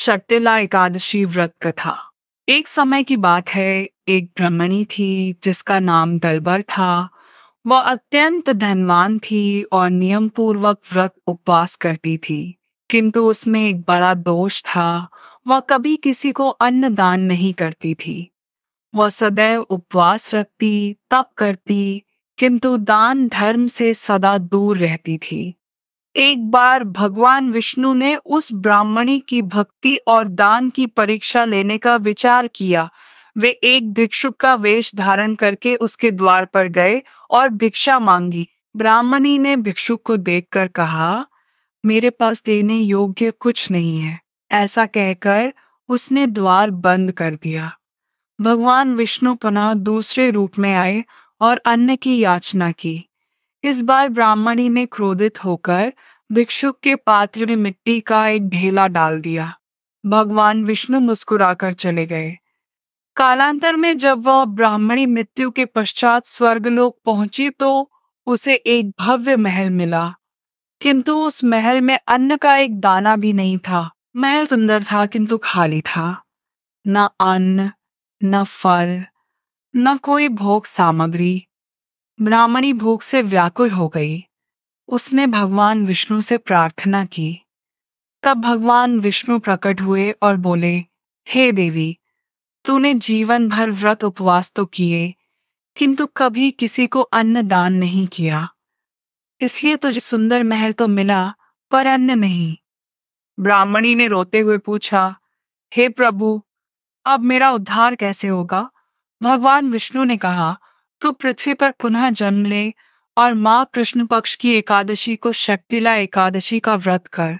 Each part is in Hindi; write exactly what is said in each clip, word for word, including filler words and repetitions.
शर्तिला एकादशी व्रत कथा। एक समय की बात है। एक ब्राह्मणी थी जिसका नाम दलबर था। वह अत्यंत धनवान थी और नियम पूर्वक व्रत उपवास करती थी, किंतु उसमें एक बड़ा दोष था। वह कभी किसी को अन्न दान नहीं करती थी। वह सदैव उपवास रखती, तप करती, किंतु दान धर्म से सदा दूर रहती थी। एक बार भगवान विष्णु ने उस ब्राह्मणी की भक्ति और दान की परीक्षा लेने का विचार किया। वे एक भिक्षुक का वेश धारण करके उसके द्वार पर गए और भिक्षा मांगी। ब्राह्मणी ने भिक्षुक को देखकर कहा, मेरे पास देने योग्य कुछ नहीं है। ऐसा कहकर उसने द्वार बंद कर दिया। भगवान विष्णु पुनः दूसरे रूप में आए और अन्न की याचना की। इस बार ब्राह्मणी ने क्रोधित होकर भिक्षुक के पात्र में मिट्टी का एक ढेला डाल दिया। भगवान विष्णु मुस्कुराकर चले गए। कालांतर में जब वह ब्राह्मणी मृत्यु के पश्चात स्वर्गलोक पहुंची तो उसे एक भव्य महल मिला, किंतु उस महल में अन्न का एक दाना भी नहीं था। महल सुंदर था किंतु खाली था। न अन्न, न फल, न कोई भोग सामग्री। ब्राह्मणी भूख से व्याकुल हो गई। उसने भगवान विष्णु से प्रार्थना की। तब भगवान विष्णु प्रकट हुए और बोले, हे देवी, तूने जीवन भर व्रत उपवास तो किए, किंतु कभी किसी को अन्न दान नहीं किया, इसलिए तुझे सुंदर महल तो मिला पर अन्न नहीं। ब्राह्मणी ने रोते हुए पूछा, हे प्रभु, अब मेरा उद्धार कैसे होगा? भगवान विष्णु ने कहा, तू पृथ्वी पर पुनः जन्म ले और माँ कृष्ण पक्ष की एकादशी को शक्तिला एकादशी का व्रत कर।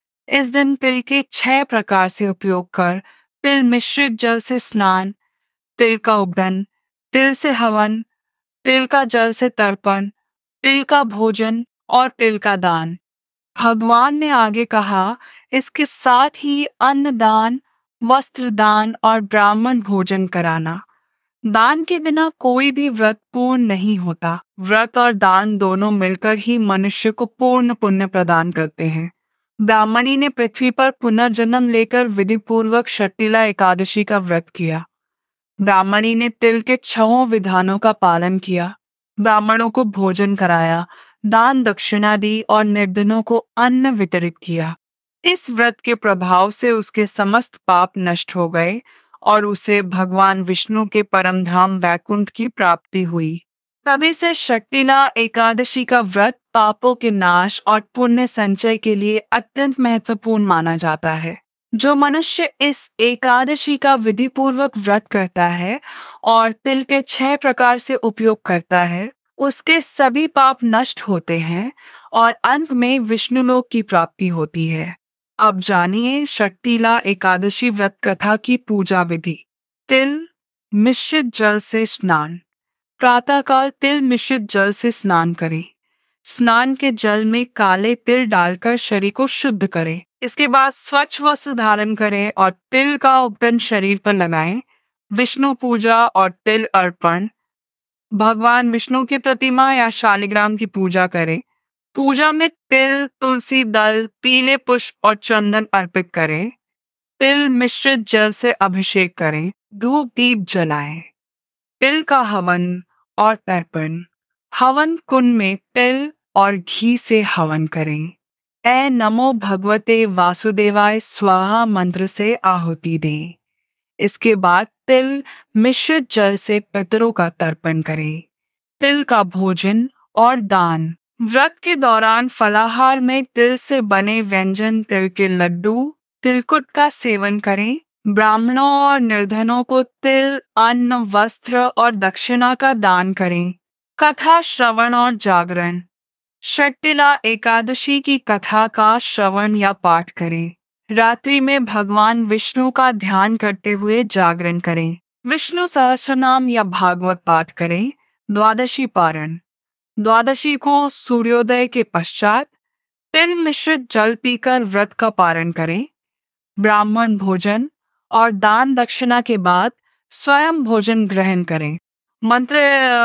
इस दिन तिल के छह प्रकार से उपयोग कर। तिल मिश्रित जल से स्नान, तिल का उबडन, तिल से हवन, तिल का जल से तर्पण, तिल का भोजन और तिल का दान। भगवान ने आगे कहा, इसके साथ ही अन्न दान, वस्त्र दान और ब्राह्मण भोजन कराना। दान के बिना कोई भी व्रत पूर्ण नहीं होता। व्रत और दान दोनों मिलकर ही मनुष्य को पूर्ण पुण्य प्रदान करते हैं। ब्राह्मणी ने पृथ्वी पर पुनर्जन्म लेकर विधि पूर्वक शर्तिला एकादशी का व्रत किया। ब्राह्मणी ने तिल के छहों विधानों का पालन किया, ब्राह्मणों को भोजन कराया, दान दक्षिणा दी और निर्धनों को अन्न वितरित किया। इस व्रत के प्रभाव से उसके समस्त पाप नष्ट हो गए और उसे भगवान विष्णु के परम धाम वैकुंठ की प्राप्ति हुई। तभी से शक्तिला एकादशी का व्रत पापों के नाश और पुण्य संचय के लिए अत्यंत महत्वपूर्ण माना जाता है। जो मनुष्य इस एकादशी का विधि पूर्वक व्रत करता है और तिल के छह प्रकार से उपयोग करता है, उसके सभी पाप नष्ट होते हैं और अंत में विष्णुलोक की प्राप्ति होती है। अब जानिए शक्तिला एकादशी व्रत कथा की पूजा विधि। तिल मिश्रित जल से स्नान। प्रातःकाल तिल मिश्रित जल से स्नान करें। स्नान के जल में काले तिल डालकर शरीर को शुद्ध करें। इसके बाद स्वच्छ वस्त्र धारण करें और तिल का उपटन शरीर पर लगाएं। विष्णु पूजा और तिल अर्पण। भगवान विष्णु की प्रतिमा या शालिग्राम की पूजा करें। पूजा में तिल, तुलसी दल, पीले पुष्प और चंदन अर्पित करें। तिल मिश्रित जल से अभिषेक करें। धूप दीप जलाएं। तिल का हवन और तर्पण। हवन कुंड में तिल और घी से हवन करें। ऐ नमो भगवते वासुदेवाय स्वाहा मंत्र से आहुति दें। इसके बाद तिल मिश्रित जल से पितरों का तर्पण करें। तिल का भोजन और दान। व्रत के दौरान फलाहार में तिल से बने व्यंजन, तिल के लड्डू, तिलकुट का सेवन करें। ब्राह्मणों और निर्धनों को तिल, अन्न, वस्त्र और दक्षिणा का दान करें। कथा श्रवण और जागरण। शक्तिला एकादशी की कथा का श्रवण या पाठ करें। रात्रि में भगवान विष्णु का ध्यान करते हुए जागरण करें। विष्णु सहस्रनाम या भागवत पाठ करें। द्वादशी पारण। द्वादशी को सूर्योदय के पश्चात तिल मिश्रित जल पीकर व्रत का पारण करें। ब्राह्मण भोजन और दान दक्षिणा के बाद स्वयं भोजन ग्रहण करें। मंत्र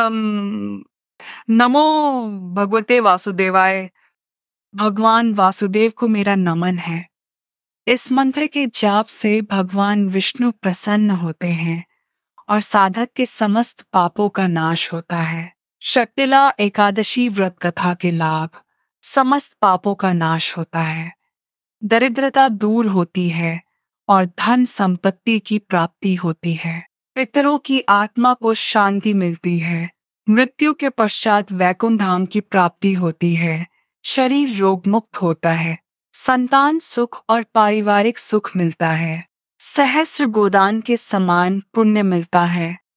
अम, नमो भगवते वासुदेवाय। भगवान वासुदेव को मेरा नमन है। इस मंत्र के जाप से भगवान विष्णु प्रसन्न होते हैं और साधक के समस्त पापों का नाश होता है। शक्तिला एकादशी व्रत कथा के लाभ। समस्त पापों का नाश होता है, दरिद्रता दूर होती है और धन संपत्ति की प्राप्ति होती है। पितरों की आत्मा को शांति मिलती है। मृत्यु के पश्चात वैकुंठ धाम की प्राप्ति होती है। शरीर रोग मुक्त होता है। संतान सुख और पारिवारिक सुख मिलता है। सहस्र गोदान के समान पुण्य मिलता है।